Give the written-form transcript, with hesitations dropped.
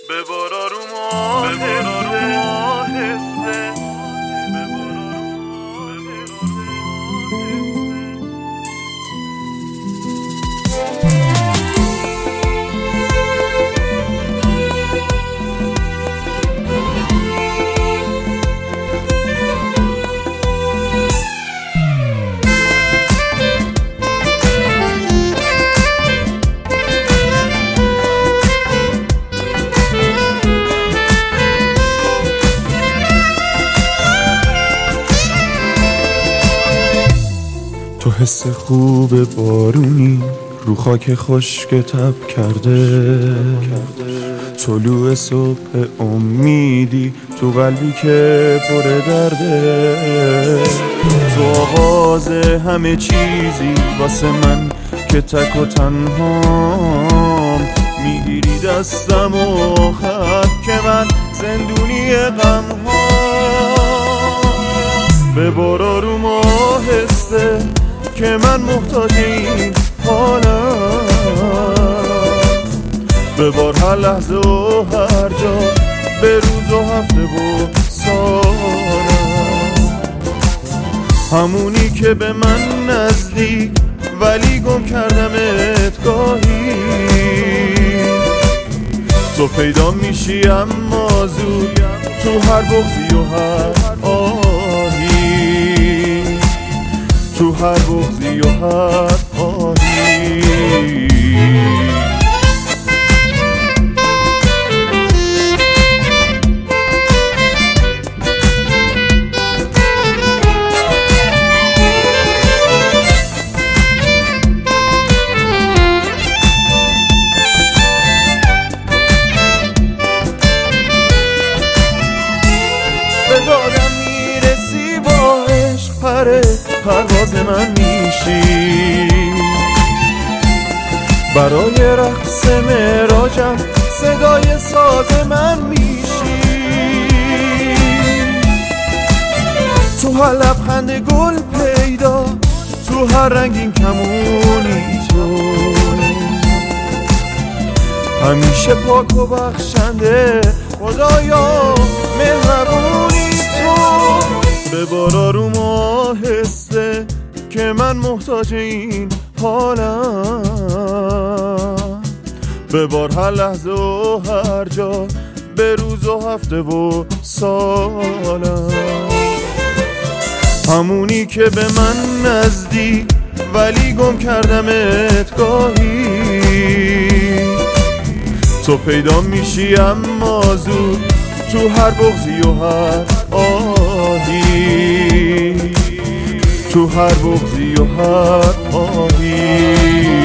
ببار آروم آهسته. تو حس خوب بارونی رو خاک خشک تب کرده، طلوع صبح امیدی تو قلبی که پر درده. تو آغاز همه چیزی واسه من که تک و تنهام، میگیری دستم و خط که من زندونی غم ها. ببار آروم آهسته که من محتاج این حالم، ببار هر لحظه و هر جا، به روز و هفته و سالم. همونی که به من نزدیک ولی گم کردمت گاهی، تو پیدا میشی اما زود تو هر بغضی و هر آهی، تو هر بغضی و هر آهی. به دادم میرسی با عشق، پرواز من میشی، برای رقص معراجم صدای ساز من میشی. تو هر لبخند گل پیدا، تو هر رنگین کمونی تو، همیشه پاک و بخشنده خدایا مهربونی تو. ببار آروم آهسته که من محتاج این حالم، ببار هر لحظه و هر جا، به روز و هفته و سالم. همونی که به من نزدیک ولی گم کردمت گاهی، تو پیدا میشی اما زود تو هر بغضی و هر آهی، تو هر بغضی و هر آهی.